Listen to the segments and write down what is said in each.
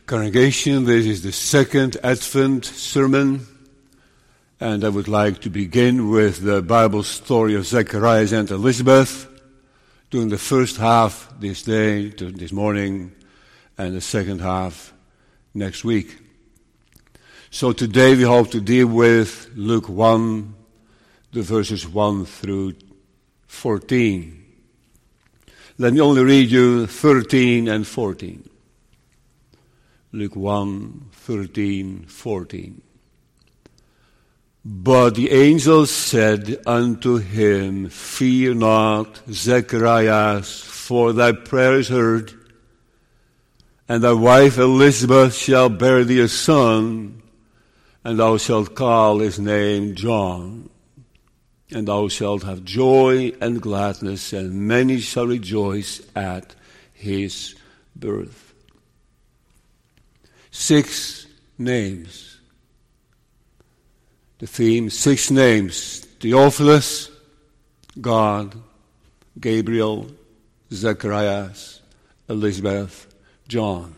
Congregation, this is the second Advent sermon, and I would like to begin with the Bible story of Zacharias and Elizabeth, doing the first half this day, this morning, and the second half next week. So today we hope to deal with Luke 1, the verses 1 through 14. Let me only read you 13 and 14. Luke 1, 13, 14. But the angel said unto him, Fear not, Zacharias, for thy prayer is heard, and thy wife Elizabeth shall bear thee a son, and thou shalt call his name John. And thou shalt have joy and gladness, and many shall rejoice at his birth. 6 names. The theme, 6 names. Theophilus, God, Gabriel, Zacharias, Elizabeth, John.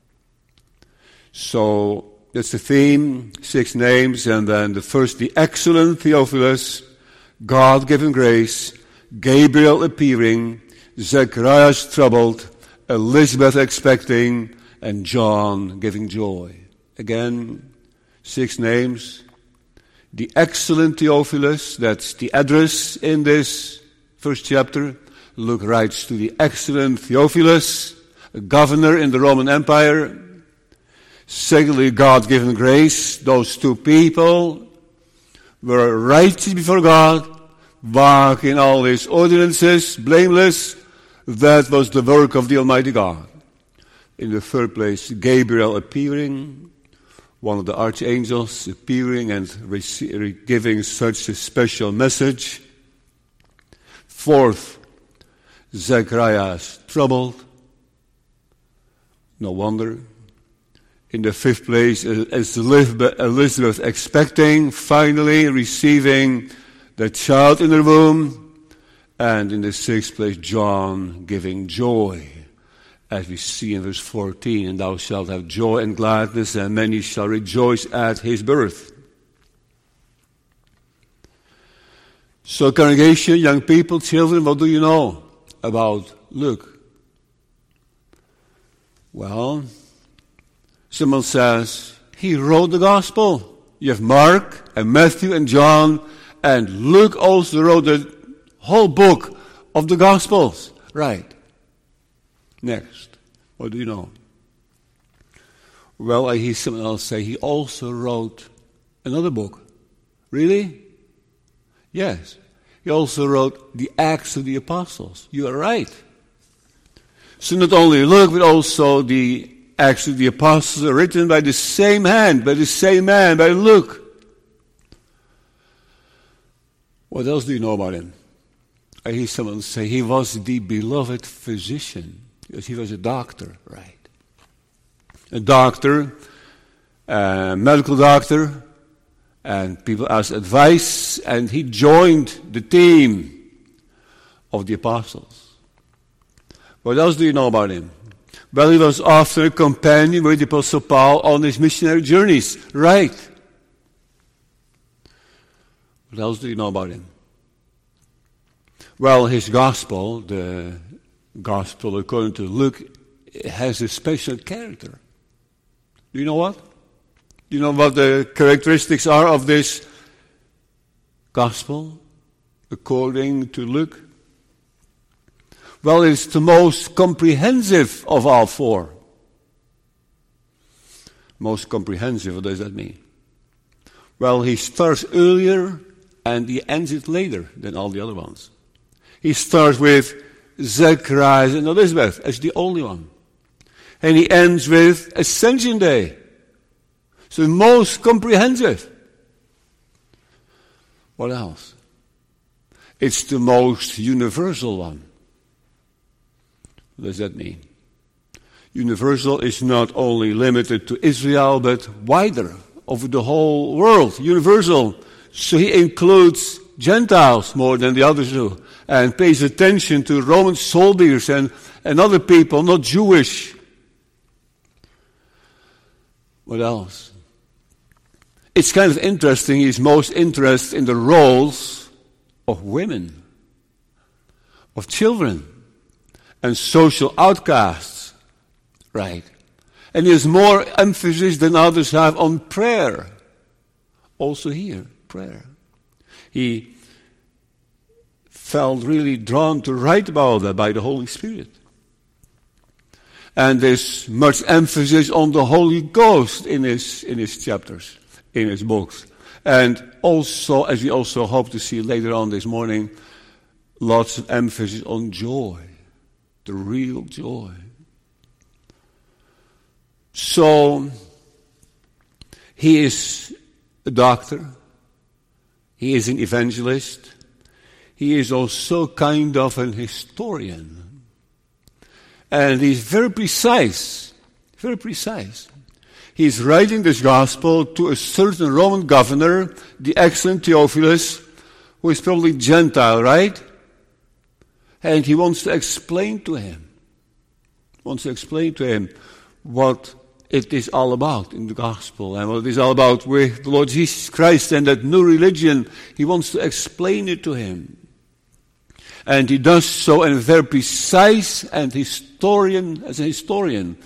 So that's the theme, 6 names, and then the first, the excellent Theophilus, God given grace, Gabriel appearing, Zacharias troubled, Elizabeth expecting, and John giving joy. Again, 6 names. The excellent Theophilus, that's the address in this first chapter. Luke writes to the excellent Theophilus, a governor in the Roman Empire. Secondly, God-given grace. Those 2 people were righteous before God, walking all his ordinances, blameless. That was the work of the Almighty God. In the third place, Gabriel appearing, one of the archangels appearing and giving such a special message. Fourth, Zacharias troubled. No wonder. In the fifth place, Elizabeth expecting, finally receiving the child in her womb. And in the sixth place, John giving joy. As we see in verse 14, and thou shalt have joy and gladness, and many shall rejoice at his birth. So congregation, young people, children, what do you know about Luke? Well, someone says, he wrote the gospel. You have Mark and Matthew and John, and Luke also wrote the whole book of the gospels. Right. Next, what do you know? Well, I hear someone else say he also wrote another book. Really? Yes. He also wrote the Acts of the Apostles. You are right. So not only Luke, but also the Acts of the Apostles are written by the same hand, by the same man, by Luke. What else do you know about him? I hear someone say he was the beloved physician. Because he was a doctor, right? A doctor, a medical doctor, and people asked advice, and he joined the team of the apostles. What else do you know about him? Well, he was often a companion with the Apostle Paul on his missionary journeys, right? What else do you know about him? Well, his gospel, the Gospel according to Luke, has a special character. Do you know what? Do you know what the characteristics are of this Gospel according to Luke? Well, it's the most comprehensive of all 4. Most comprehensive, what does that mean? Well, he starts earlier and he ends it later than all the other ones. He starts with Zacharias and Elizabeth as the only one. And he ends with Ascension Day. So most comprehensive. What else? It's the most universal one. What does that mean? Universal is not only limited to Israel, but wider, over the whole world. Universal. So he includes Gentiles more than the others do, and pays attention to Roman soldiers and other people, not Jewish. What else? It's kind of interesting. He's most interested in the roles of women, of children, and social outcasts. Right. And he has more emphasis than others have on prayer. Also here, prayer. He felt really drawn to write about that by the Holy Spirit. And there's much emphasis on the Holy Ghost in his chapters, in his books. And also, as we also hope to see later on this morning, lots of emphasis on joy, the real joy. So, he is a doctor. He is an evangelist. He is also kind of an historian. And he's very precise. Very precise. He's writing this gospel to a certain Roman governor, the excellent Theophilus, who is probably Gentile, right? And he wants to explain to him. What it is all about in the gospel and what it is all about with the Lord Jesus Christ and that new religion. He wants to explain it to him. And he does so in a very precise and as a historian.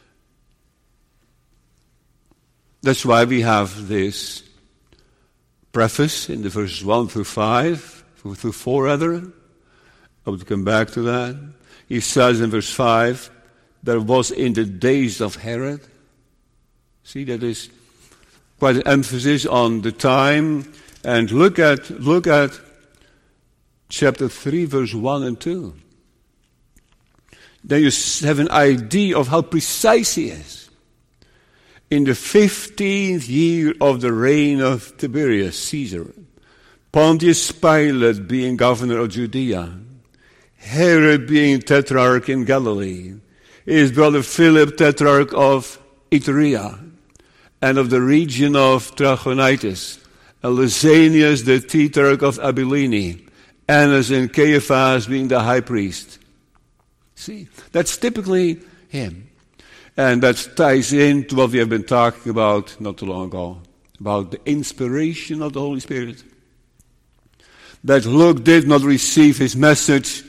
That's why we have this preface in the verses 1 through 4 rather. I would come back to that. He says in verse 5, there was in the days of Herod. See, that is quite an emphasis on the time. And look at chapter 3, verse 1 and 2. Then you have an idea of how precise he is. In the 15th year of the reign of Tiberius Caesar, Pontius Pilate being governor of Judea, Herod being tetrarch in Galilee, his brother Philip, tetrarch of Iturea, and of the region of Trachonitis, and Lysanias, the tetrarch of Abilene, Annas and Caiaphas being the high priest. See, that's typically him. And that ties into what we have been talking about not too long ago, about the inspiration of the Holy Spirit. That Luke did not receive his message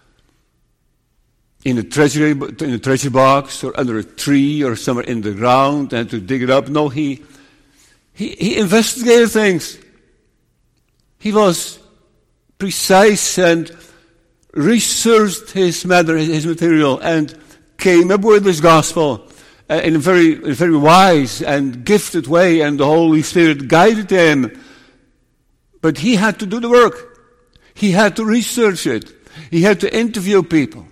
in a treasure box or under a tree or somewhere in the ground and to dig it up. No, he investigated things. He was precise and researched his material and came up with this gospel in a very wise and gifted way, and the Holy Spirit guided him. But he had to do the work. He had to research it. He had to interview people.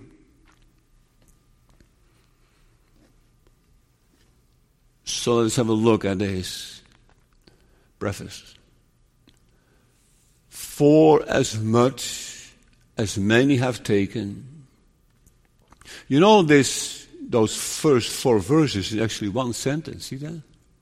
So let's have a look at this preface. For as much as many have taken. You know those first 4 verses is actually one sentence, see that?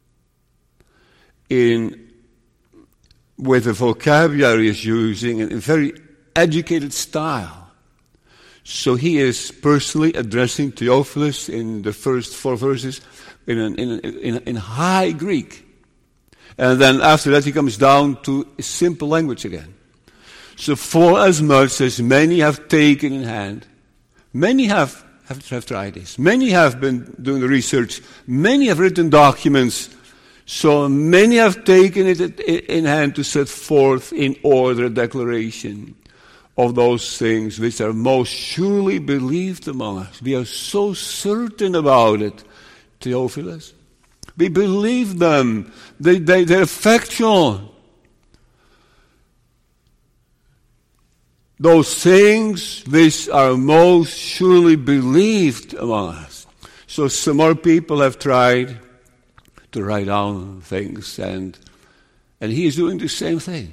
With the vocabulary he's using in a very educated style. So he is personally addressing Theophilus in the first 4 verses in high Greek. And then after that he comes down to simple language again. So for as much as many have taken in hand, many have tried this. Many have been doing the research. Many have written documents. So many have taken it in hand to set forth in order a declaration of those things which are most surely believed among us. We are so certain about it, Theophilus. We believe them. They're factual. Those things which are most surely believed among us. So some more people have tried to write down things, and he is doing the same thing.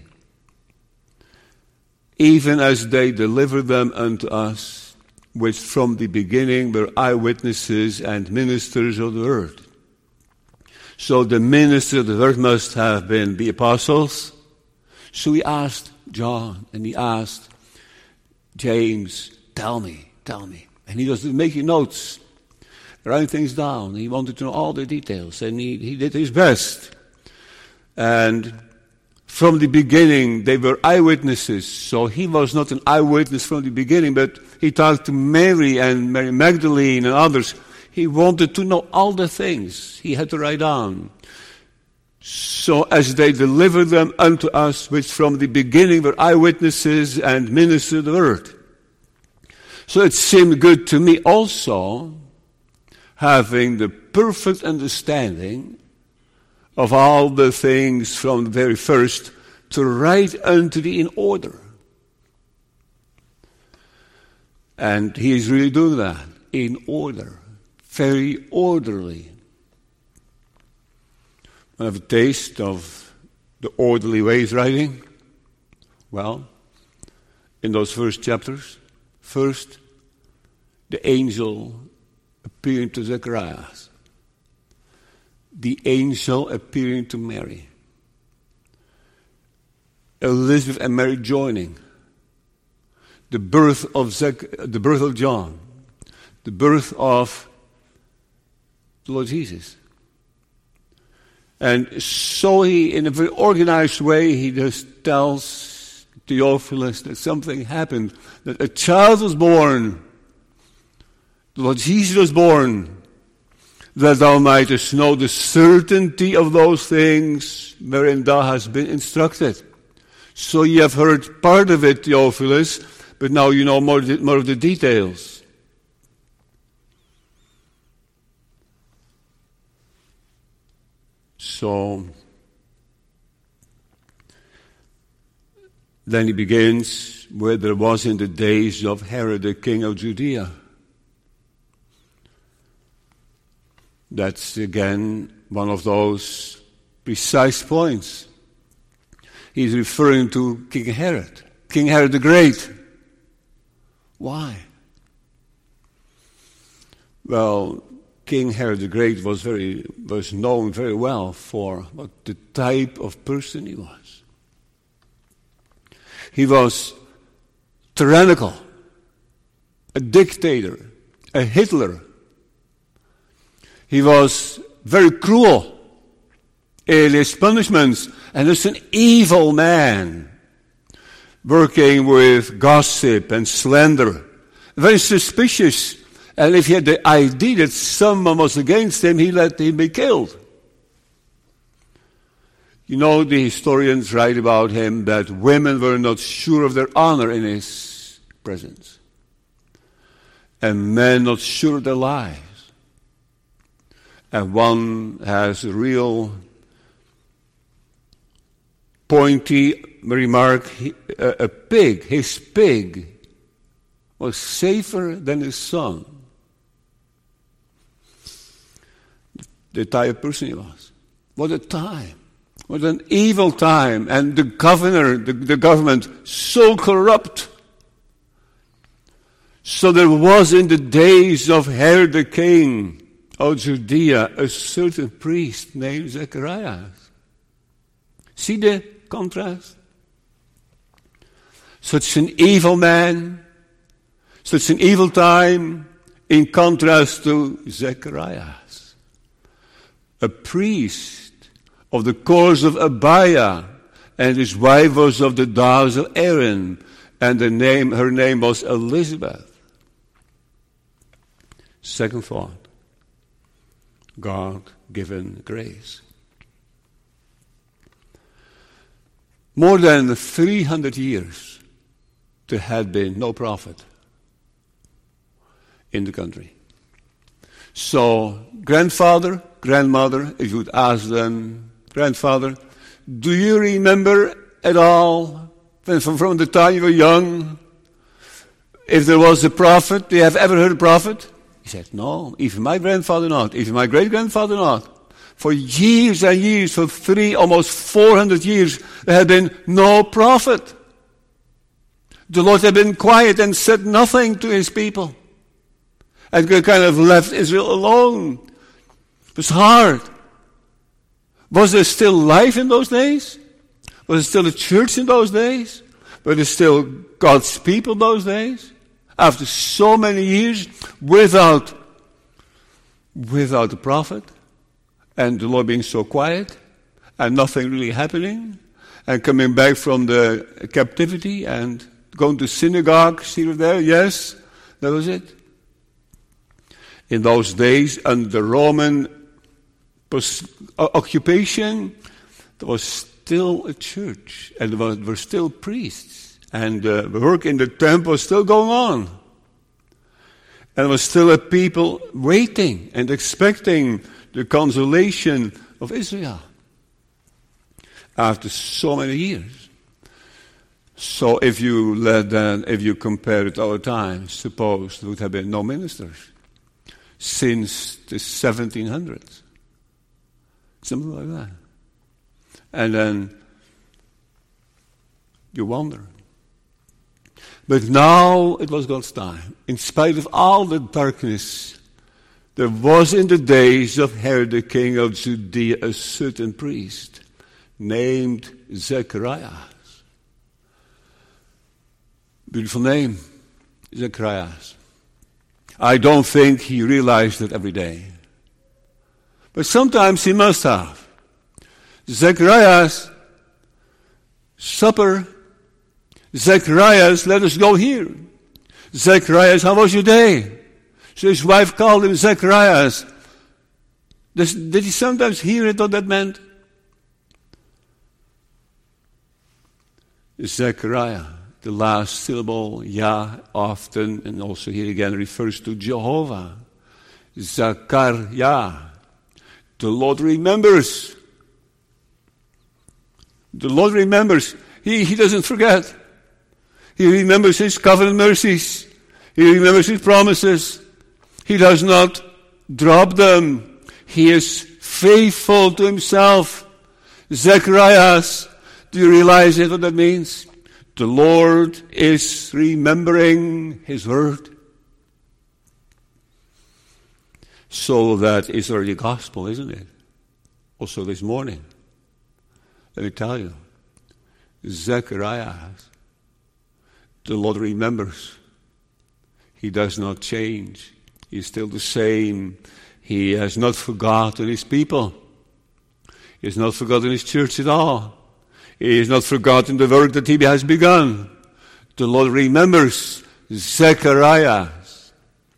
Even as they deliver them unto us, which from the beginning were eyewitnesses and ministers of the word. So the ministers of the word must have been the apostles. So he asked John, and he asked James, tell me. And he was making notes. writing things down. He wanted to know all the details, and he did his best. And from the beginning, they were eyewitnesses. So he was not an eyewitness from the beginning, but he talked to Mary and Mary Magdalene and others. He wanted to know all the things he had to write down. So as they delivered them unto us, which from the beginning were eyewitnesses and ministers of the word. So it seemed good to me also, having the perfect understanding of all the things from the very first, to write unto thee in order. And he is really doing that, in order, very orderly. I have a taste of the orderly ways writing. Well, in those first chapters, first, the angel appearing to Zacharias. The angel appearing to Mary. Elizabeth and Mary joining. The birth of John. The birth of the Lord Jesus. And so he, in a very organized way, he just tells Theophilus that something happened, that a child was born, the Lord Jesus was born, that thou mightest know the certainty of those things wherein thou hast been instructed. So you have heard part of it, Theophilus, but now you know more of the details. So then he begins where there was in the days of Herod the king of Judea. That's again one of those precise points. He's referring to King Herod the Great. Why? Well, King Herod the Great was known very well for what the type of person he was. He was tyrannical, a dictator, a Hitler. He was very cruel in his punishments, and was an evil man, working with gossip and slander, very suspicious. And if he had the idea that someone was against him, he let him be killed. You know, the historians write about him that women were not sure of their honor in his presence, and men not sure of their lives. And one has a real pointy remark, his pig was safer than his son. The type of person he was. What a time. What an evil time. And the government, so corrupt. So there was in the days of Herod the king of Judea a certain priest named Zacharias. See the contrast? Such an evil man, such an evil time, in contrast to Zacharias, a priest of the course of Abiah, and his wife was of the daughters of Aaron, and her name was Elizabeth. Second thought, God-given grace. More than 300 years, there had been no prophet in the country. So, grandfather, grandmother, if you would ask them, grandfather, do you remember at all, from the time you were young, if there was a prophet? Do you have ever heard a prophet? He said, no, even my grandfather not, even my great-grandfather not. For years and years, for almost 400 years, there had been no prophet. The Lord had been quiet and said nothing to his people. And kind of left Israel alone. It was hard. Was there still life in those days? Was there still a church in those days? Were there still God's people in those days? After so many years, without without a prophet, and the Lord being so quiet, and nothing really happening, and coming back from the captivity, and going to synagogues here or there, yes, that was it. In those days, under the Roman occupation, there was still a church, and there were still priests, and the work in the temple was still going on. And there was still a people waiting and expecting the consolation of Israel after so many years. So if you compare it to our times, suppose there would have been no ministers since the 1700s. Something like that. And then you wonder. But now it was God's time. In spite of all the darkness, there was in the days of Herod the king of Judea a certain priest named Zacharias. Beautiful name, Zacharias. I don't think he realized it every day. But sometimes he must have. Zacharias, supper. Zacharias, let us go here. Zacharias, how was your day? So his wife called him Zacharias. Did he sometimes hear it what that meant? Zechariah, the last syllable, Yah, often, and also here again refers to Jehovah. Zachariah. The Lord remembers. The Lord remembers. He doesn't forget. He remembers His covenant mercies. He remembers His promises. He does not drop them. He is faithful to Himself. Zacharias, do you realize what that means? The Lord is remembering His word. So that is already gospel, isn't it? Also this morning. Let me tell you. Zacharias, the Lord remembers. He does not change. He is still the same. He has not forgotten His people. He has not forgotten His church at all. He has not forgotten the work that He has begun. The Lord remembers Zacharias.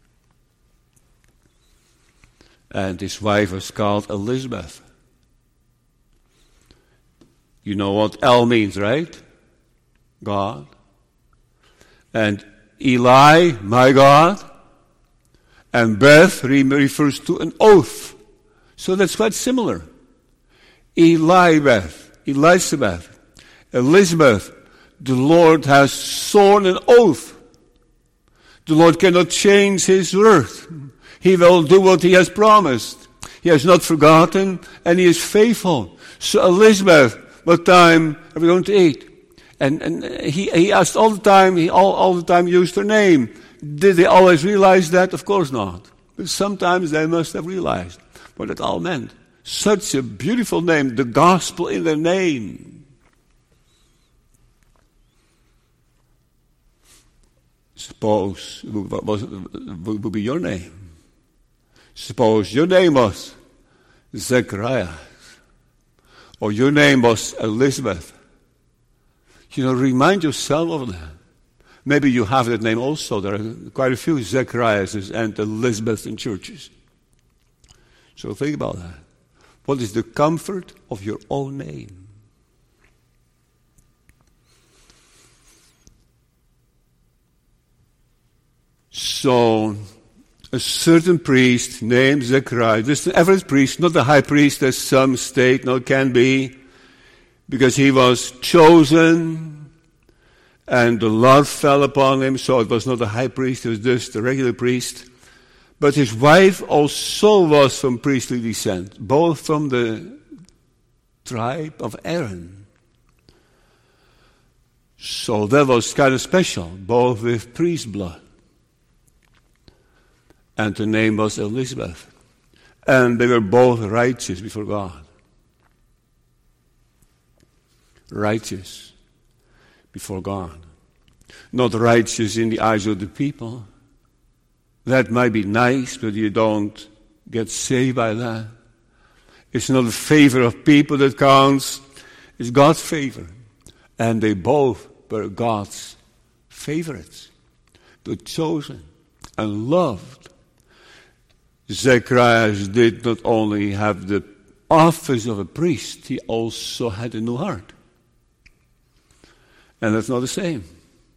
And his wife was called Elizabeth. You know what El means, right? God. And Eli, my God. And Beth refers to an oath. So that's quite similar. Elizabeth, Elizabeth, the Lord has sworn an oath. The Lord cannot change His word. He will do what He has promised. He has not forgotten, and He is faithful. So Elizabeth, what time are we going to eat? And he asked all the time, he all the time used her name. Did they always realize that? Of course not. But sometimes they must have realized what it all meant. Such a beautiful name, the gospel in their name. Suppose, what would be your name? Suppose your name was Zechariah, or your name was Elizabeth. Remind yourself of that. Maybe you have that name also. There are quite a few Zechariahs and Elizabeths in churches. So think about that. What is the comfort of your own name? So, a certain priest named Zechariah, just an average priest, not the high priest as some state, no, can be, because he was chosen and the Lord fell upon him, so it was not a high priest, it was just a regular priest. But his wife also was from priestly descent, both from the tribe of Aaron. So that was kind of special, both with priest blood. And her name was Elizabeth. And they were both righteous before God. Righteous before God. Not righteous in the eyes of the people. That might be nice, but you don't get saved by that. It's not the favor of people that counts. It's God's favor. And they both were God's favorites. The chosen and loved. Zacharias did not only have the office of a priest, he also had a new heart. And that's not the same.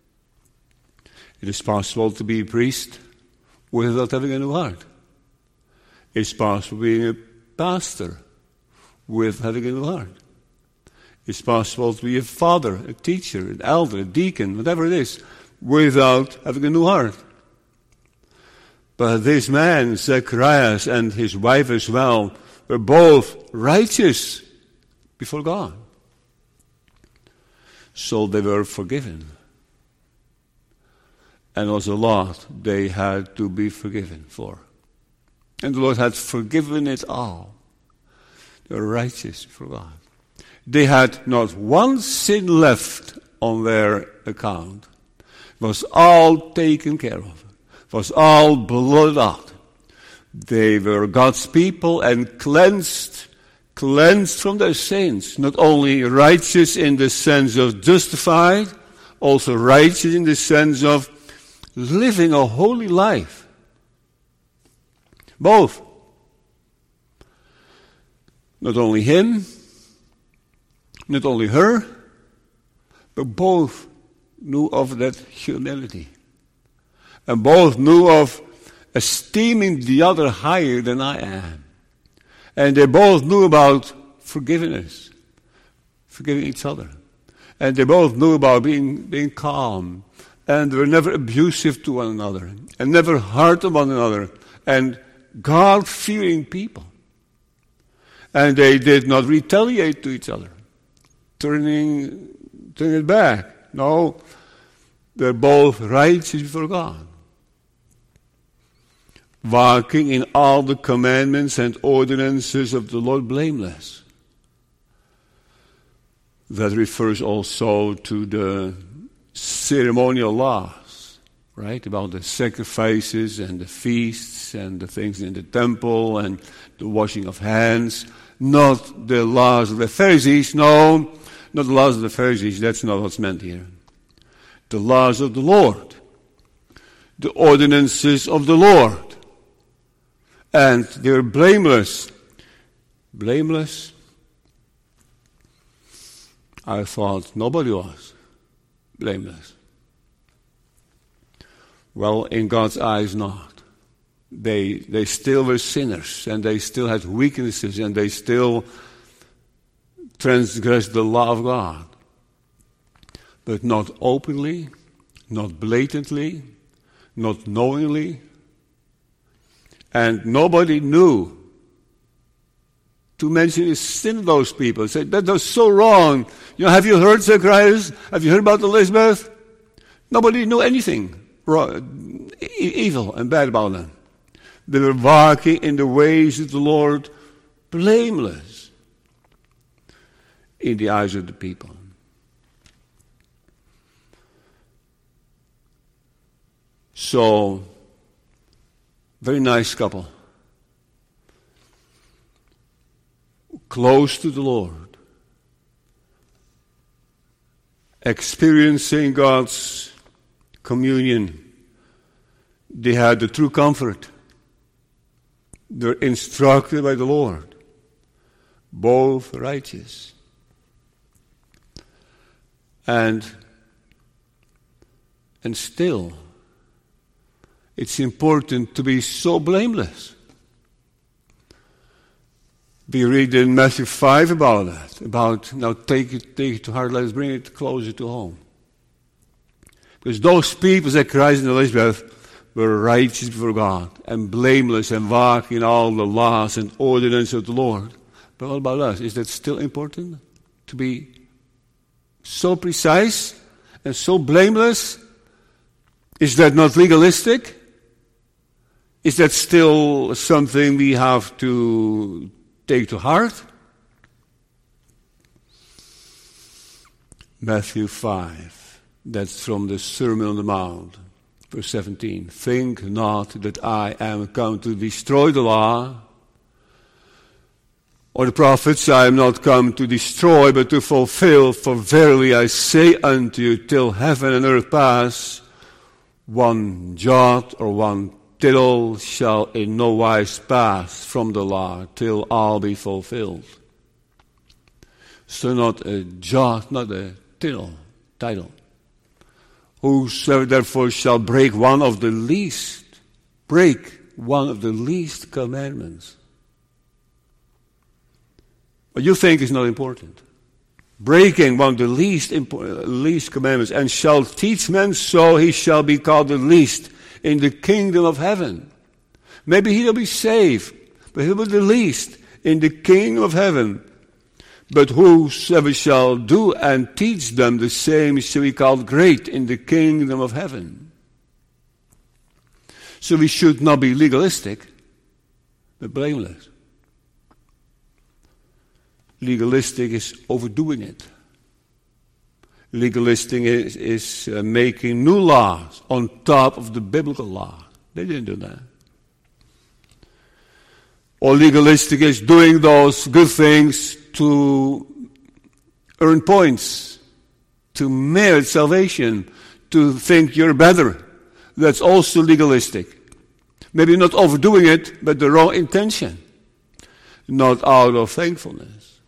It is possible to be a priest without having a new heart. It's possible being a pastor with having a new heart. It's possible to be a father, a teacher, an elder, a deacon, whatever it is, without having a new heart. But this man, Zacharias, and his wife as well, were both righteous before God. So they were forgiven. And was a lot they had to be forgiven for. And the Lord had forgiven it all. They were righteous before God. They had not one sin left on their account. It was all taken care of. It was all blotted out. They were God's people and cleansed from their sins. Not only righteous in the sense of justified, also righteous in the sense of living a holy life. Both. Not only him, not only her, but both knew of that humility. And both knew of esteeming the other higher than I am. And they both knew about forgiveness, forgiving each other. And they both knew about being calm. And they were never abusive to one another. And never hard on one another. And God-fearing people. And they did not retaliate to each other, turning it back. No, they're both righteous before God. Walking in all the commandments and ordinances of the Lord blameless. That refers also to the ceremonial laws, right? About the sacrifices and the feasts and the things in the temple and the washing of hands. Not the laws of the Pharisees, no, not the laws of the Pharisees, that's not what's meant here. The laws of the Lord. The ordinances of the Lord. And they were blameless. Blameless? I thought nobody was blameless. Well, in God's eyes, not. They still were sinners, and they still had weaknesses, and they still transgressed the law of God. But not openly, not blatantly, not knowingly. And nobody knew to mention a sin of those people. Said, that was so wrong. You know, have you heard Zacharias? Have you heard about Elizabeth? Nobody knew anything wrong, evil and bad about them. They were walking in the ways of the Lord, blameless in the eyes of the people. So, very nice couple. Close to the Lord. Experiencing God's communion. They had the true comfort. They're instructed by the Lord. Both righteous. And still, it's important to be so blameless. We read in Matthew 5 about that. About, now take it to heart, let us bring it closer to home. Because those people, Zacharias and Elizabeth, were righteous before God and blameless and walking in all the laws and ordinances of the Lord. But what about us? Is that still important? To be so precise and so blameless? Is that not legalistic? Is that still something we have to take to heart? Matthew 5. That's from the Sermon on the Mount. Verse 17, think not that I am come to destroy the law or the prophets. I am not come to destroy, but to fulfill. For verily I say unto you, till heaven and earth pass, one jot or one tittle shall in no wise pass from the law, till all be fulfilled. So not a jot, not a title. Whosoever therefore shall break one of the least commandments. What you think is not important. Breaking one of the least commandments, and shall teach men, so he shall be called the least in the kingdom of heaven. Maybe he'll be saved, but he'll be the least in the kingdom of heaven. But whosoever shall do and teach them, the same shall be called great in the kingdom of heaven. So we should not be legalistic, but blameless. Legalistic is overdoing it. Legalistic is making new laws on top of the biblical law. They didn't do that. Or legalistic is doing those good things to earn points, to merit salvation, to think you're better. That's also legalistic. Maybe not overdoing it, but the wrong intention. Not out of thankfulness.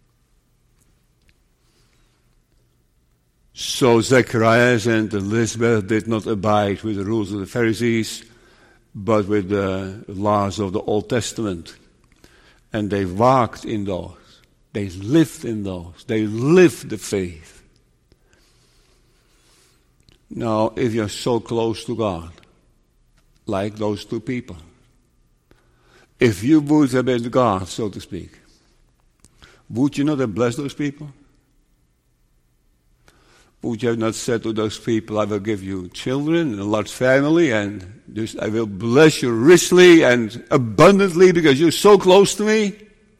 So Zacharias and Elizabeth did not abide with the rules of the Pharisees, but with the laws of the Old Testament. And they walked in those. They lived in those. They lived the faith. Now, if you're so close to God, like those two people, if you would have been God, so to speak, would you not have blessed those people? Would you have not said to those people, I will give you children and a large family, and I will bless you richly and abundantly because you're so close to me?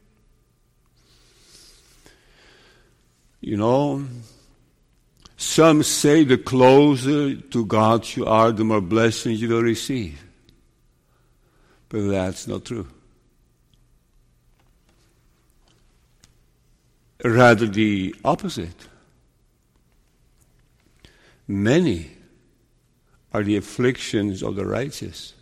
You know, some say the closer to God you are, the more blessings you will receive. But that's not true. Rather the opposite. Many are the afflictions of the righteous,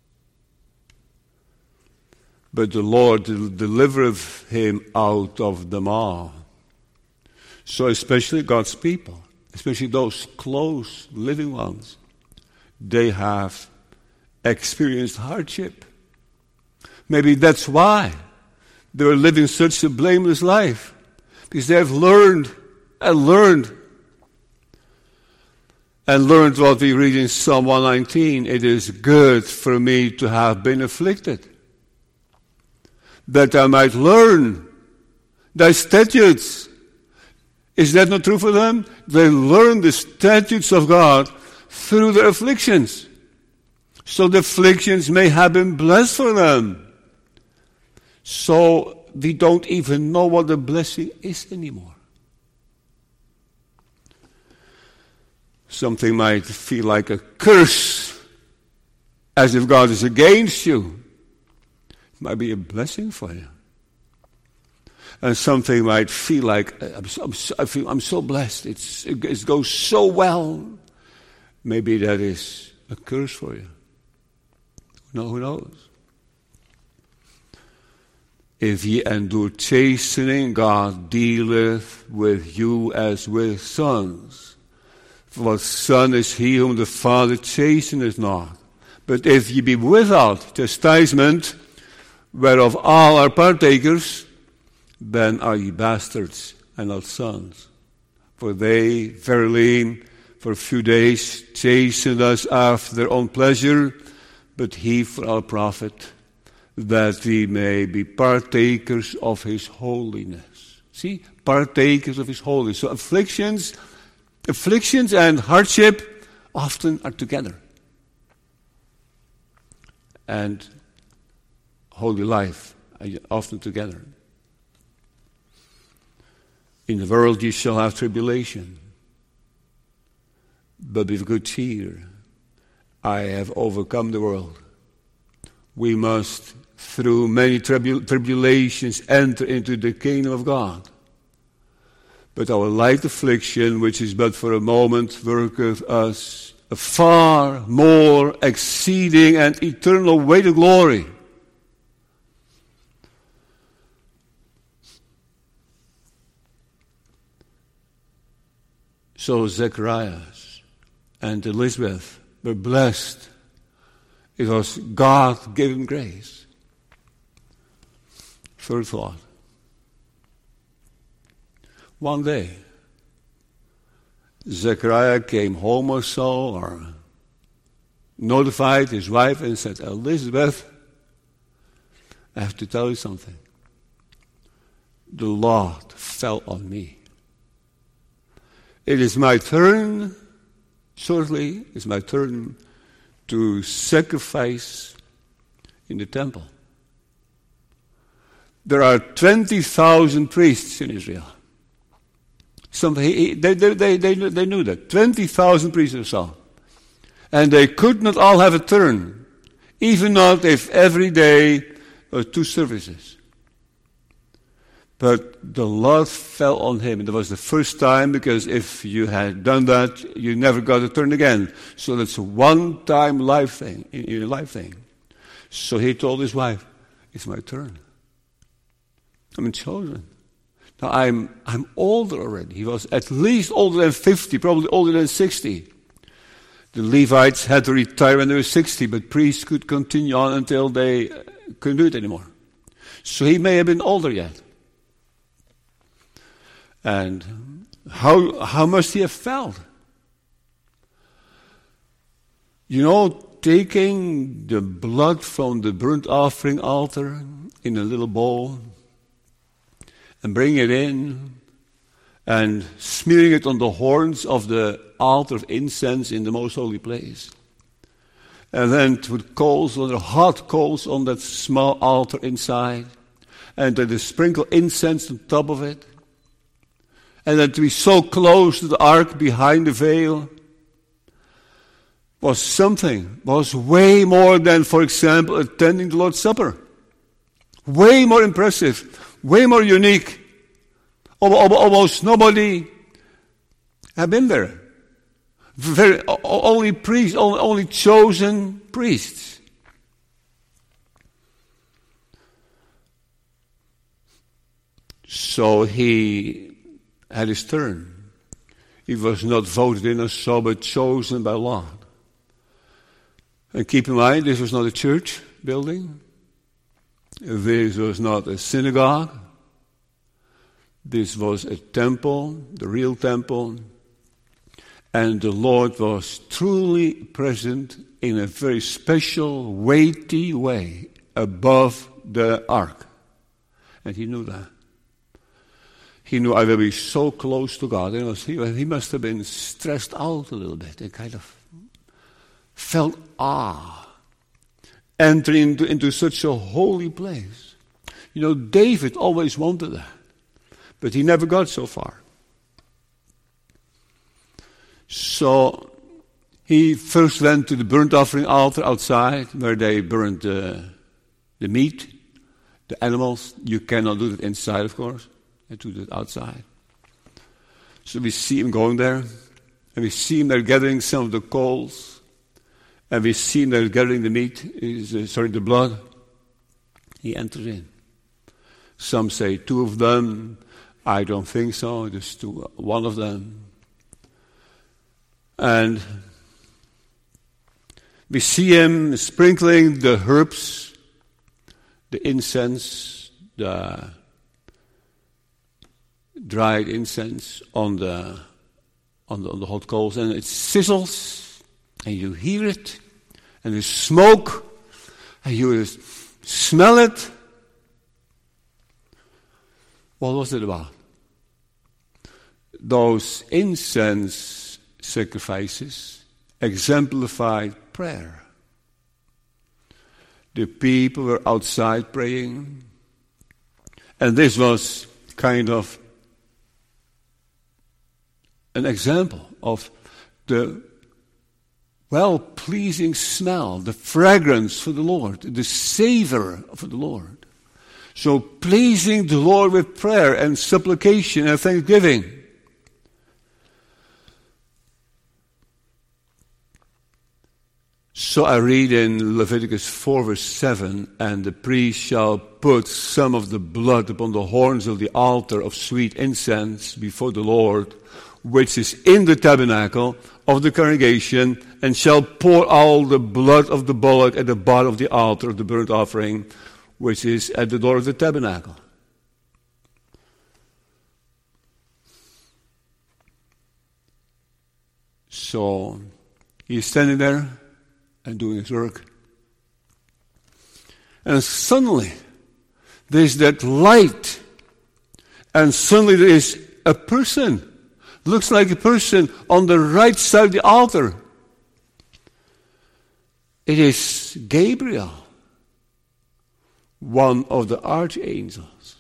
but the Lord delivereth him out of them all. So especially God's people, especially those close living ones, they have experienced hardship. Maybe that's why they are living such a blameless life, because they have learned what we read in Psalm 119. It is good for me to have been afflicted, that I might learn thy statutes. Is that not true for them? They learn the statutes of God through their afflictions. So the afflictions may have been blessed for them. So we don't even know what the blessing is anymore. Something might feel like a curse, as if God is against you. It might be a blessing for you. And something might feel like, I'm so blessed, it goes so well. Maybe that is a curse for you. No, who knows? If ye endure chastening, God dealeth with you as with sons. For what son is he whom the Father chasteneth not? But if ye be without chastisement, whereof all are partakers, then are ye bastards and not sons. For they, verily, for a few days chastened us after their own pleasure, but he for our profit, that we may be partakers of his holiness. See? Partakers of his holiness. So afflictions and hardship often are together. And holy life are often together. In the world you shall have tribulation, but with good cheer. I have overcome the world. We must, through many tribulations, enter into the kingdom of God. But our light affliction, which is but for a moment, worketh us a far more exceeding and eternal weight of glory. So Zacharias and Elizabeth were blessed. It was God-given grace. Third thought. One day, Zechariah came home or so, or notified his wife and said, Elizabeth, I have to tell you something. The Lord fell on me. It is my turn, shortly, it's my turn to sacrifice in the temple. There are 20,000 priests in Israel. They knew that. 20,000 priests or so. And they could not all have a turn, even not if every day there were 2 services. But the Lord fell on him. And it was the first time, because if you had done that, you never got a turn again. So that's a one-time life thing, in a life thing. So he told his wife, it's my turn. I'm chosen. Now I'm older already. He was at least older than 50, probably older than 60. The Levites had to retire when they were 60, but priests could continue on until they couldn't do it anymore. So he may have been older yet. And how must he have felt? You know, taking the blood from the burnt offering altar in a little bowl and bringing it in and smearing it on the horns of the altar of incense in the most holy place. And then to put coals, hot coals on that small altar inside. And then to sprinkle incense on top of it. And then to be so close to the ark behind the veil was way more than, for example, attending the Lord's Supper. Way more impressive, way more unique. Almost nobody had been there. Only priests, only chosen priests. So he had his turn. He was not voted in or so, but chosen by Lord. And keep in mind, this was not a church building. This was not a synagogue. This was a temple, the real temple. And the Lord was truly present in a very special, weighty way above the ark. And he knew that. He knew I will be so close to God. He must have been stressed out a little bit. He kind of felt awe. Entering into such a holy place. You know, David always wanted that. But he never got so far. So he first went to the burnt offering altar outside, where they burned the meat, the animals. You cannot do that inside, of course. You do that outside. So we see him going there, and we see him there gathering some of the coals, and we see him there gathering the meat, the blood. He enters in. Some say 2 of them. I don't think so. Just 2, 1 of them. And we see him sprinkling the herbs, the incense, the dried incense on the hot coals, and it sizzles, and you hear it, and there's smoke, and you smell it. What was it about? Those incense sacrifices exemplified prayer. The people were outside praying, and this was kind of an example of the well-pleasing smell, the fragrance for the Lord, the savor for the Lord. So pleasing the Lord with prayer and supplication and thanksgiving. So I read in Leviticus 4 verse 7, and the priest shall put some of the blood upon the horns of the altar of sweet incense before the Lord, which is in the tabernacle of the congregation, and shall pour all the blood of the bullock at the bottom of the altar of the burnt offering, which is at the door of the tabernacle. So he's standing there and doing his work. And suddenly there's that light, and suddenly there is a person. Looks like a person on the right side of the altar. It is Gabriel, one of the archangels.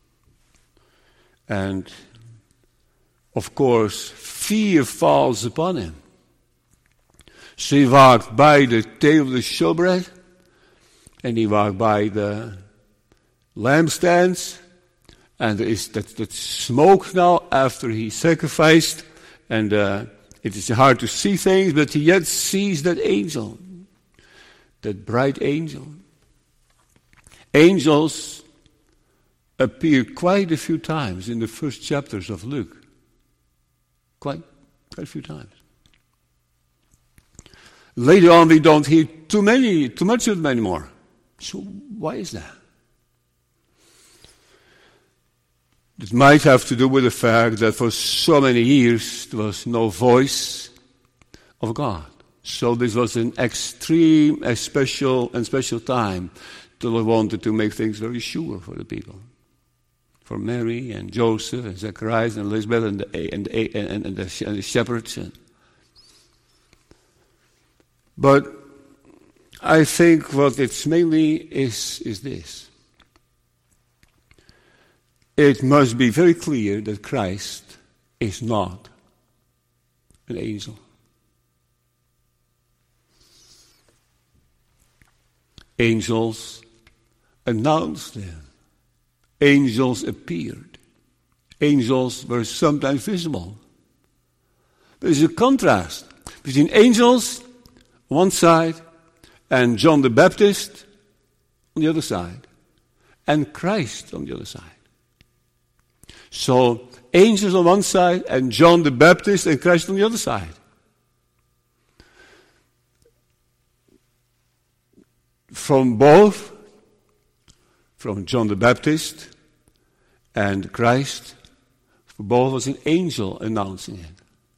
And, of course, fear falls upon him. So he walked by the table of the showbread, and he walked by the lampstands, and there is that smoke now after he sacrificed, and it is hard to see things, but he yet sees that angel, that bright angel. Angels appear quite a few times in the first chapters of Luke. Quite a few times. Later on, we don't hear too much of them anymore. So why is that? It might have to do with the fact that for so many years there was no voice of God. So this was an extreme, a special time. The Lord wanted to make things very sure for the people. For Mary and Joseph and Zacharias and Elizabeth and the shepherds. But I think what it's mainly is this. It must be very clear that Christ is not an angel. Angels announced him. Angels appeared. Angels were sometimes visible. There's a contrast between angels on one side and John the Baptist on the other side, and Christ on the other side. So, angels on one side and John the Baptist and Christ on the other side. From both, from John the Baptist and Christ, for both was an angel announcing it.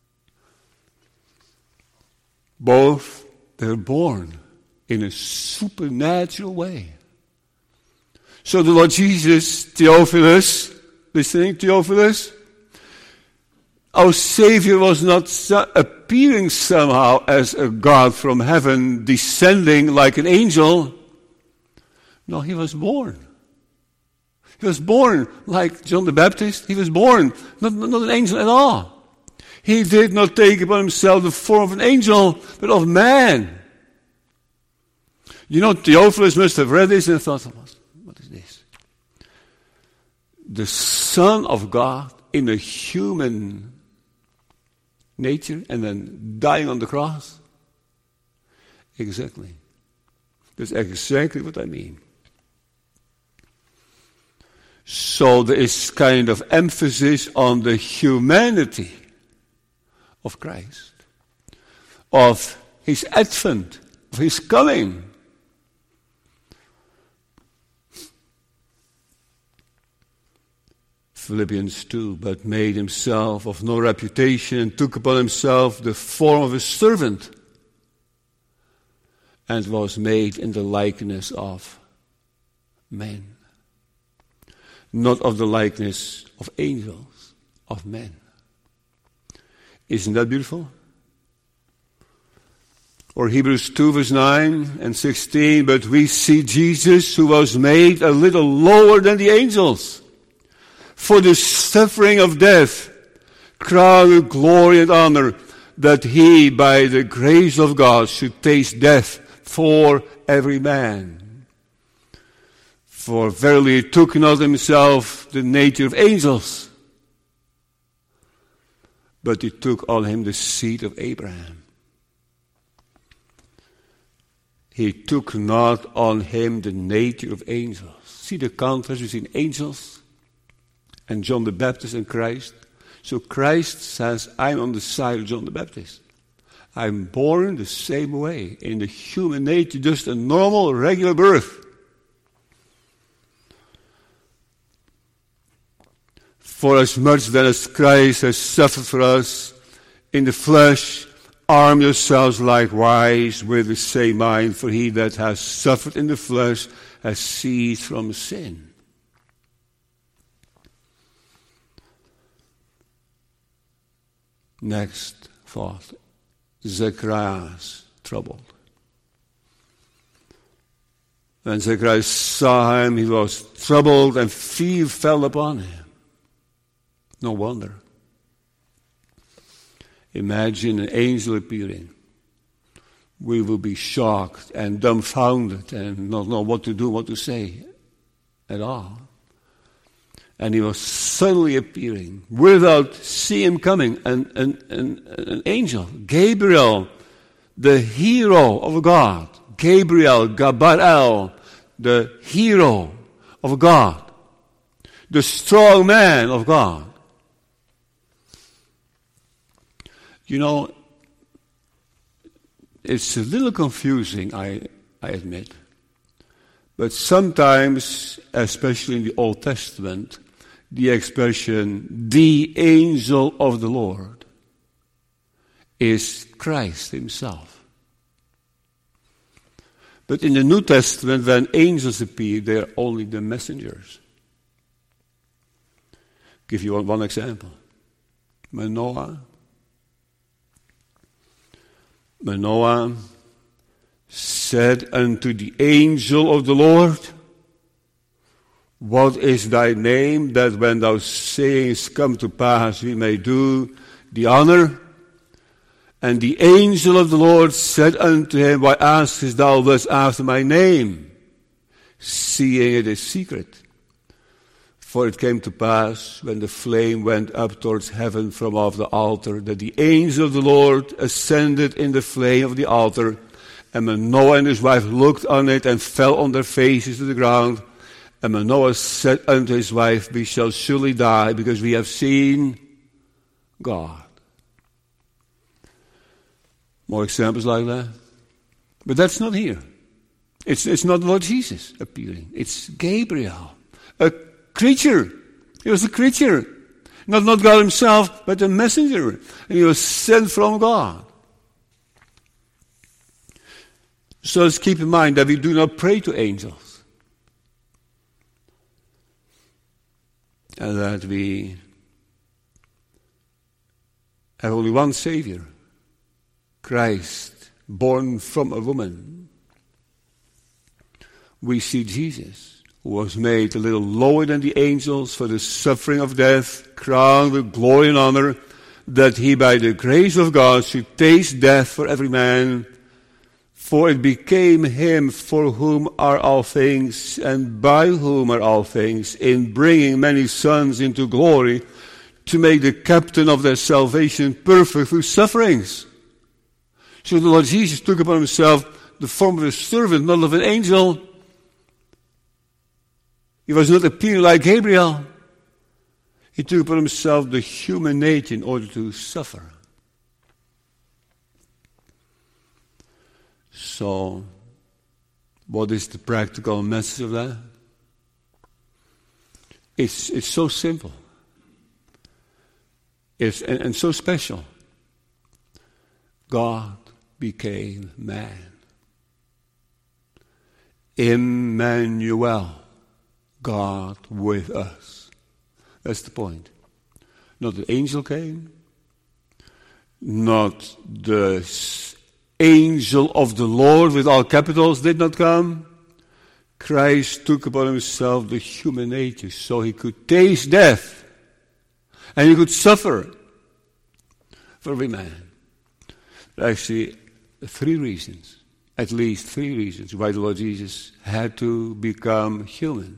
Both, they were born in a supernatural way. So the Lord Jesus, Theophilus, listening, Theophilus, our Savior was not appearing somehow as a God from heaven, descending like an angel. No, he was born. He was born like John the Baptist. He was born not an angel at all. He did not take upon himself the form of an angel, but of man. You know, Theophilus must have read this and thought, what is this? The Son of God in a human nature and then dying on the cross? Exactly. That's exactly what I mean. So there is kind of emphasis on the humanity of Christ, of his advent, of his coming. Philippians 2, but made himself of no reputation and took upon himself the form of a servant and was made in the likeness of men. Not of the likeness of angels, of men. Isn't that beautiful? Or Hebrews 2 verse 9 and 16, but we see Jesus who was made a little lower than the angels, for the suffering of death, crowned with glory and honor, that he, by the grace of God, should taste death for every man. For verily he took not himself the nature of angels, but he took on him the seed of Abraham. He took not on him the nature of angels. See the contrast between angels and John the Baptist and Christ? So Christ says, I'm on the side of John the Baptist. I'm born the same way, in the human nature, just a normal, regular birth. For as much then as Christ has suffered for us in the flesh, arm yourselves likewise with the same mind, for he that has suffered in the flesh has ceased from sin. Next thought, Zacharias troubled. When Zacharias saw him, he was troubled, and fear fell upon him. No wonder. Imagine an angel appearing. We will be shocked and dumbfounded and not know what to do, what to say at all. And he was suddenly appearing without seeing him coming. An angel, Gabriel, the hero of God. Gabriel, Gabarel, the hero of God. The strong man of God. You know, it's a little confusing, I admit. But sometimes, especially in the Old Testament, the expression, the angel of the Lord, is Christ himself. But in the New Testament, when angels appear, they are only the messengers. Give you one example. Manoah said unto the angel of the Lord, what is thy name, that when thou sayest come to pass, we may do the honor? And the angel of the Lord said unto him, why askest thou thus after my name, seeing it is secret? For it came to pass, when the flame went up towards heaven from off the altar, that the angel of the Lord ascended in the flame of the altar, and Manoah and his wife looked on it and fell on their faces to the ground. And Manoah said unto his wife, we shall surely die, because we have seen God. More examples like that. But that's not here. It's not Lord Jesus appearing. It's Gabriel, a creature. He was a creature. Not God himself, but a messenger. And he was sent from God. So let's keep in mind that we do not pray to angels. And that we have only one Savior, Christ, born from a woman. We see Jesus, who was made a little lower than the angels for the suffering of death, crowned with glory and honor, that he by the grace of God should taste death for every man. For it became him for whom are all things, and by whom are all things, in bringing many sons into glory, to make the captain of their salvation perfect through sufferings. So the Lord Jesus took upon himself the form of a servant, not of an angel. He was not appearing like Gabriel. He took upon himself the human nature in order to suffer. So, what is the practical message of that? It's so simple. And so special. God became man. Emmanuel, God with us. That's the point. Not the angel came, not the angel of the Lord with all capitals did not come. Christ took upon himself the human nature so he could taste death and he could suffer for every man. There are actually three reasons, at least three reasons, why the Lord Jesus had to become human.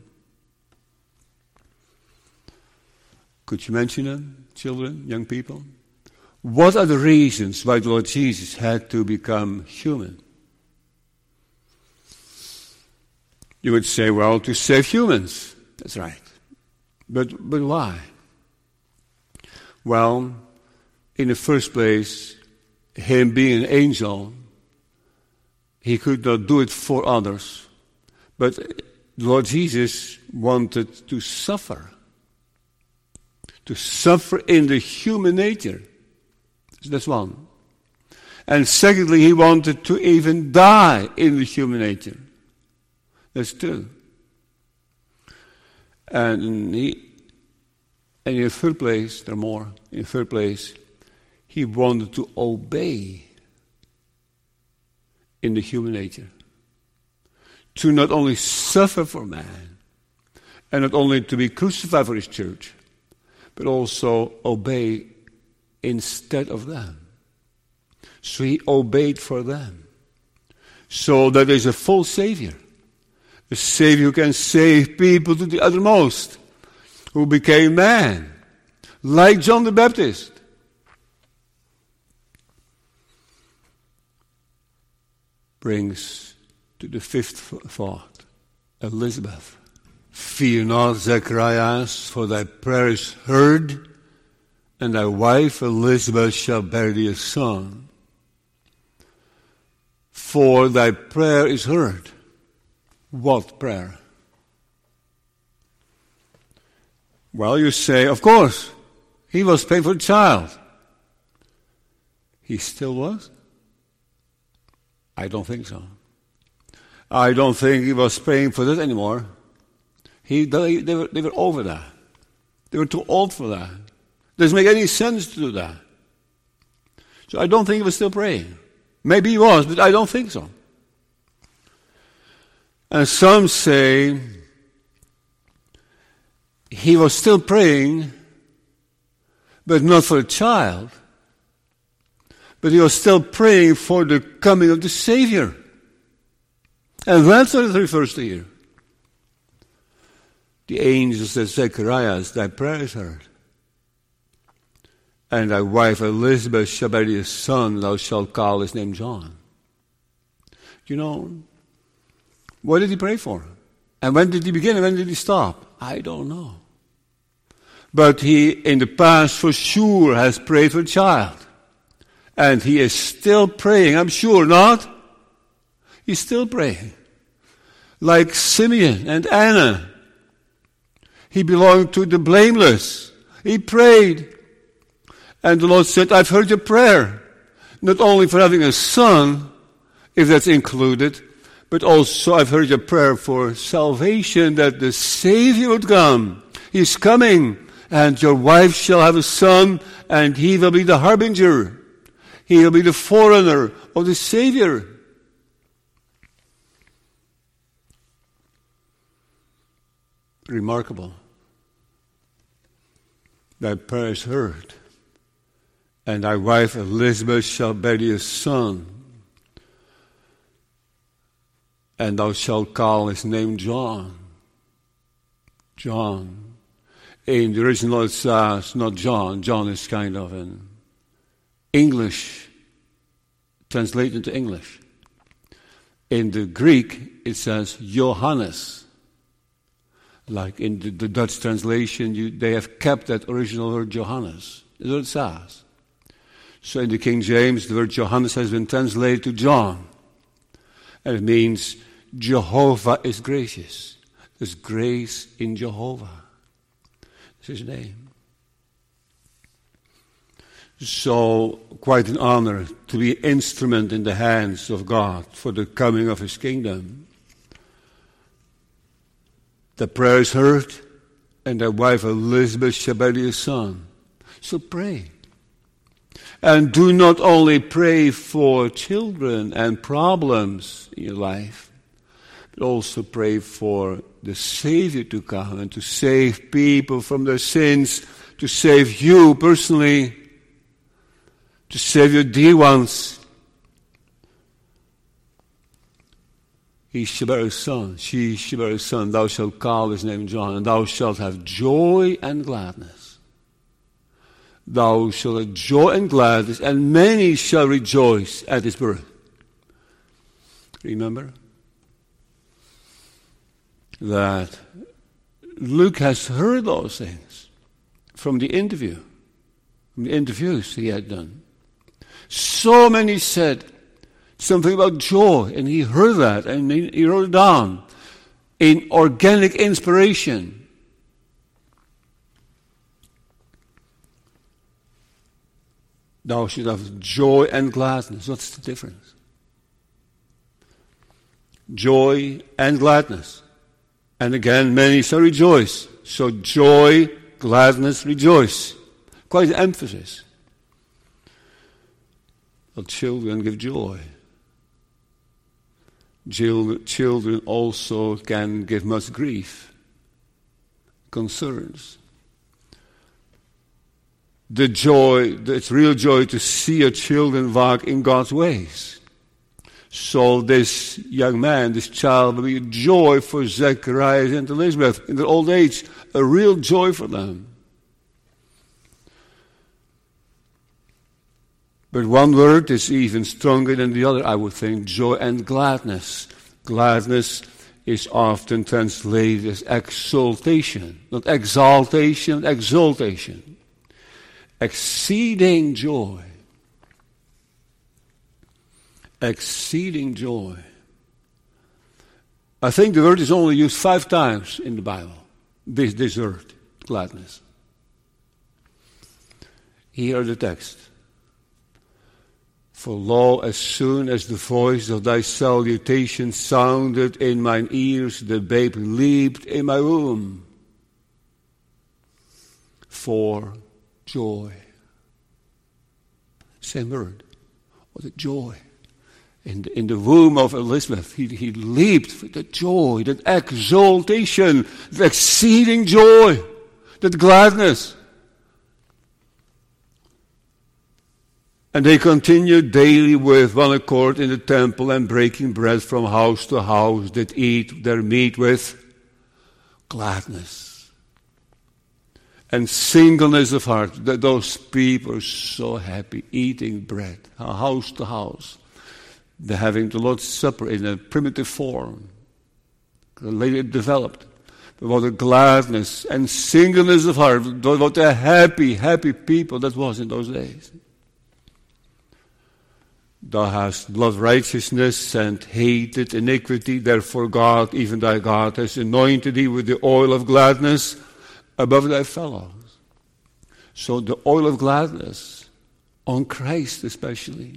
Could you mention them, children, young people? What are the reasons why the Lord Jesus had to become human? You would say, well, to save humans. That's right. But why? Well, in the first place, him being an angel, he could not do it for others. But the Lord Jesus wanted to suffer in the human nature. That's one. And secondly, he wanted to even die in the human nature. That's two. And in the third place, there are more. In the third place, he wanted to obey in the human nature. To not only suffer for man, and not only to be crucified for his church, but also obey instead of them. So he obeyed for them. So that is a full Savior. A Savior who can save people to the uttermost, who became man, like John the Baptist. Brings to the fifth thought, Elizabeth. Fear not, Zacharias, for thy prayer is heard, and thy wife Elizabeth shall bear thee a son. For thy prayer is heard. What prayer? Well, you say, of course, he was praying for a child. He still was? I don't think so. I don't think he was praying for that anymore. They were over that. They were too old for that. Doesn't make any sense to do that. So I don't think he was still praying. Maybe he was, but I don't think so. And some say he was still praying, but not for a child, but he was still praying for the coming of the Savior. And that's what it refers to here. The angel said, Zacharias, thy prayer is heard. And thy wife Elizabeth shall bear thee a son, thou shalt call his name John. You know, what did he pray for? And when did he begin and when did he stop? I don't know. But he, in the past, for sure, has prayed for a child. And he is still praying, I'm sure, not? He's still praying. Like Simeon and Anna. He belonged to the blameless. He prayed. And the Lord said, I've heard your prayer. Not only for having a son, if that's included, but also I've heard your prayer for salvation, that the Savior would come. He's coming, and your wife shall have a son, and he will be the harbinger. He will be the forerunner of the Savior. Remarkable. Thy prayer is heard, and thy wife Elizabeth shall bear thee a son, and thou shalt call his name John. John. In the original it says not John. John is kind of an English, translated into English. In the Greek it says Johannes. Like in the Dutch translation, they have kept that original word Johannes. That's what it says. So in the King James, the word Johannes has been translated to John. And it means Jehovah is gracious. There's grace in Jehovah. That's his name. So, quite an honor to be an instrument in the hands of God for the coming of his kingdom. The prayer is heard, and thy wife Elizabeth shall bear thee a son. So pray. And do not only pray for children and problems in your life, but also pray for the Savior to come and to save people from their sins, to save you personally, to save your dear ones, He shall bear a son, she shall bear a son, thou shalt call his name John, and thou shalt have joy and gladness. Thou shalt have joy and gladness, and many shall rejoice at his birth. Remember that Luke has heard those things from the interviews he had done. So many said something about joy, and he heard that, and he wrote it down in organic inspiration. Thou should have joy and gladness. What's the difference? Joy and gladness. And again, many shall rejoice. So joy, gladness, rejoice. Quite an emphasis. Well, children give joy. Children also can give much grief, concerns. The joy, it's real joy to see your children walk in God's ways. So this young man, this child, will be a joy for Zacharias and Elizabeth in their old age, a real joy for them. But one word is even stronger than the other, I would think, joy and gladness. Gladness is often translated as exultation, not exaltation, but exultation. Exceeding joy. Exceeding joy. I think the word is only used 5 times in the Bible. This word, gladness. Here are the text. For lo, as soon as the voice of thy salutation sounded in mine ears, the babe leaped in my womb. For joy. Same word. What a joy. In the womb of Elizabeth, he leaped with that joy, that exultation, that exceeding joy, that gladness. And they continued daily with one accord in the temple, and breaking bread from house to house, did eat their meat with gladness and singleness of heart. That those people are so happy eating bread, house to house. They're having the Lord's Supper in a primitive form, later developed. But what a gladness and singleness of heart, what a happy, happy people that was in those days. Thou hast loved righteousness and hated iniquity, therefore God, even thy God, has anointed thee with the oil of gladness above thy fellows. So the oil of gladness, on Christ especially.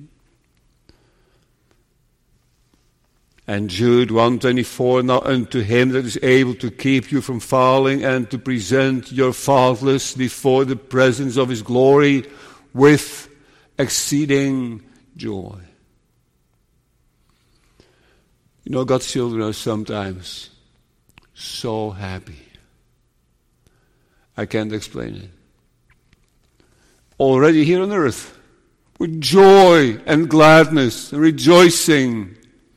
And Jude 1:24, now unto him that is able to keep you from falling and to present your faultless before the presence of his glory with exceeding joy. You know, God's children are sometimes so happy. I can't explain it. Already here on earth, with joy and gladness, rejoicing.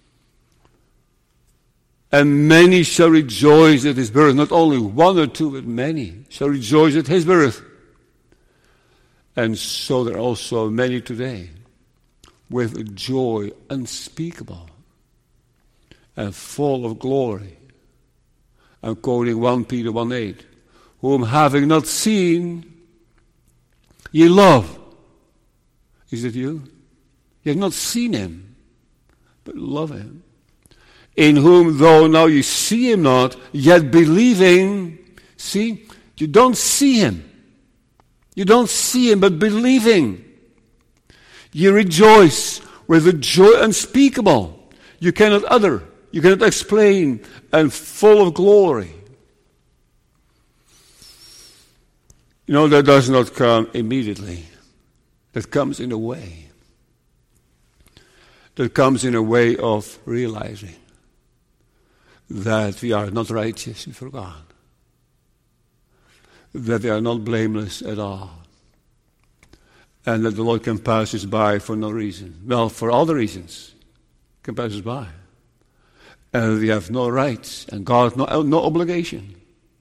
And many shall rejoice at his birth. Not only one or two, but many shall rejoice at his birth. And so there are also many today with a joy unspeakable and full of glory. I'm quoting 1 Peter 1:8. Whom having not seen, ye love. Is it you? You have not seen him, but love him. In whom, though now you see him not, yet believing, see, you don't see him. You don't see him, but believing. You rejoice with a joy unspeakable. You cannot utter, you cannot explain, and full of glory. You know, that does not come immediately. That comes in a way. That comes in a way of realizing that we are not righteous before God. That we are not blameless at all. And that the Lord can pass us by for no reason. Well, for other reasons, can pass us by. And we have no rights, and God no obligation.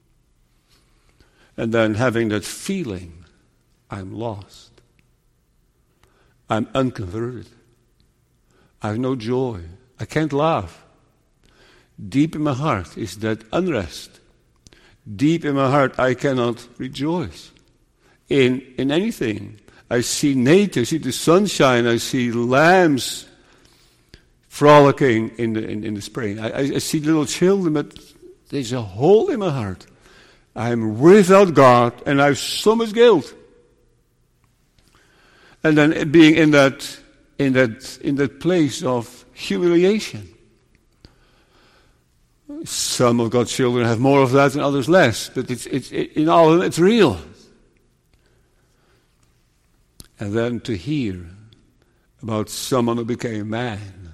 And then having that feeling, I'm lost. I'm unconverted. I have no joy. I can't laugh. Deep in my heart is that unrest. Deep in my heart, I cannot rejoice in anything. I see nature, I see the sunshine, I see lambs frolicking in the spring. I see little children, but there's a hole in my heart. I'm without God, and I have so much guilt. And then being in that place of humiliation. Some of God's children have more of that and others less, but in all of them it's real. And then to hear about someone who became a man,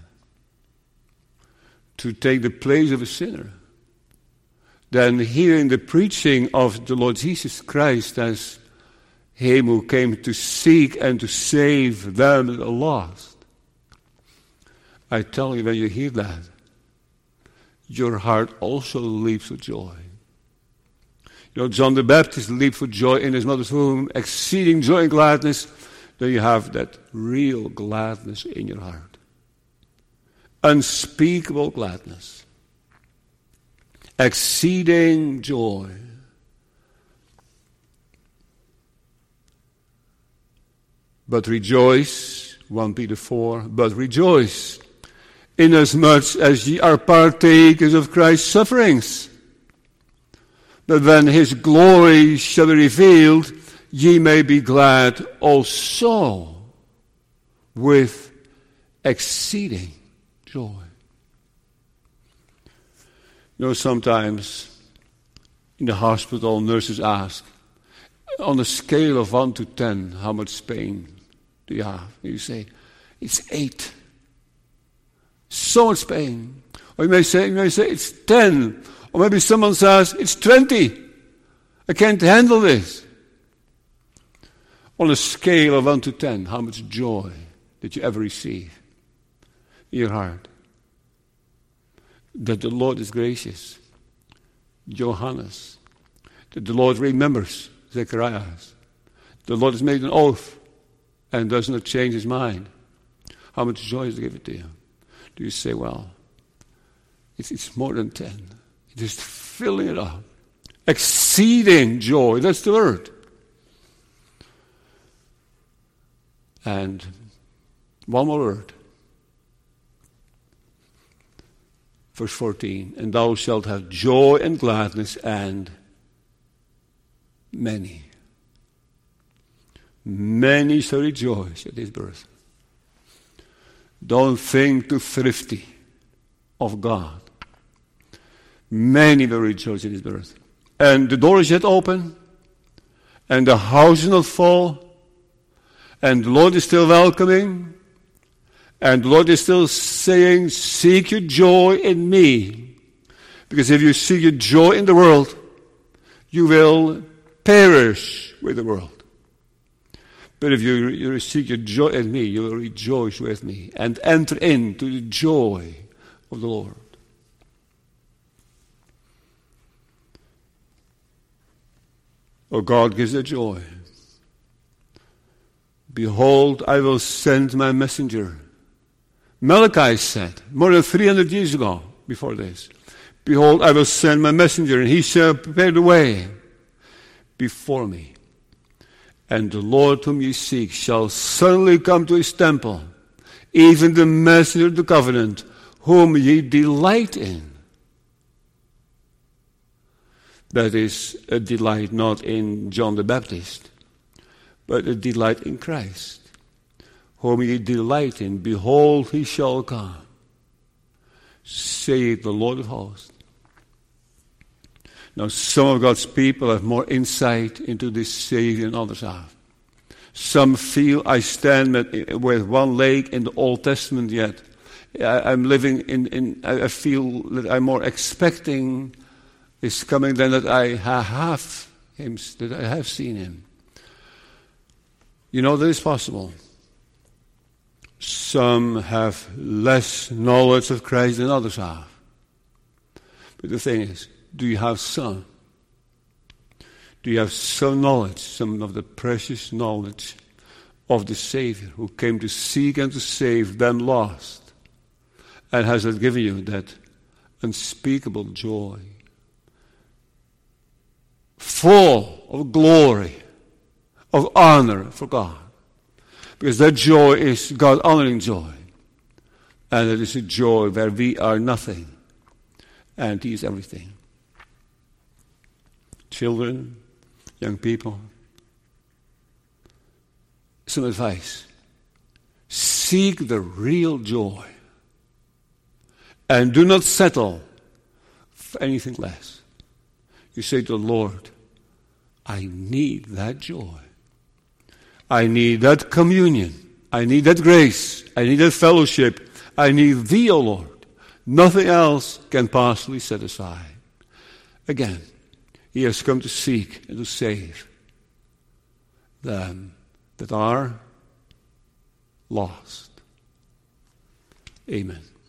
to take the place of a sinner, then hearing the preaching of the Lord Jesus Christ as Him who came to seek and to save them that are lost. I tell you, when you hear that, your heart also leaps with joy. You know, John the Baptist leaped for joy in his mother's womb, exceeding joy and gladness. Then you have that real gladness in your heart. Unspeakable gladness. Exceeding joy. But rejoice, 1 Peter 4, but rejoice, inasmuch as ye are partakers of Christ's sufferings, that when his glory shall be revealed, ye may be glad also with exceeding joy. You know, sometimes in the hospital, nurses ask, on a scale of 1 to 10, how much pain do you have? And you say, it's 8. So much pain. Or you may say it's 10. Or maybe someone says, it's 20. I can't handle this. On a scale of 1 to 10, how much joy did you ever receive in your heart? That the Lord is gracious. Johannes. That the Lord remembers Zacharias. The Lord has made an oath and does not change his mind. How much joy is it given to you? Do you say, well, it's more than 10. Just filling it up. Exceeding joy. That's the word. And one more word. Verse 14. And thou shalt have joy and gladness and many. Many shall rejoice at his birth. Don't think too thrifty of God. Many will rejoice at his birth. And the door is yet open. And the house is not full. And the Lord is still welcoming. And the Lord is still saying, seek your joy in me. Because if you seek your joy in the world, you will perish with the world. But if you seek your joy in me, you will rejoice with me and enter into the joy of the Lord. Oh, God gives a joy. Behold, I will send my messenger. Malachi said, more than 300 years ago, before this, behold, I will send my messenger, and he shall prepare the way before me. And the Lord whom ye seek shall suddenly come to his temple, even the messenger of the covenant, whom ye delight in. That is a delight not in John the Baptist, but a delight in Christ, whom ye delight in. Behold, he shall come, saith the Lord of hosts. Now, some of God's people have more insight into this Savior than others have. Some feel I stand with one leg in the Old Testament yet. I'm living I feel that I'm more expecting His coming than that I have Him, that I have seen Him. You know, that is possible. Some have less knowledge of Christ than others have. But the thing is, do you have some? Do you have some knowledge, some of the precious knowledge of the Savior who came to seek and to save them lost? And has it given you that unspeakable joy, full of glory, of honor for God? Because that joy is God-honoring joy. And it is a joy where we are nothing and He is everything. Children, young people, some advice. Seek the real joy. And do not settle for anything less. You say to the Lord, I need that joy. I need that communion. I need that grace. I need that fellowship. I need Thee, O Lord. Nothing else can possibly satisfy. Again, He has come to seek and to save them that are lost. Amen.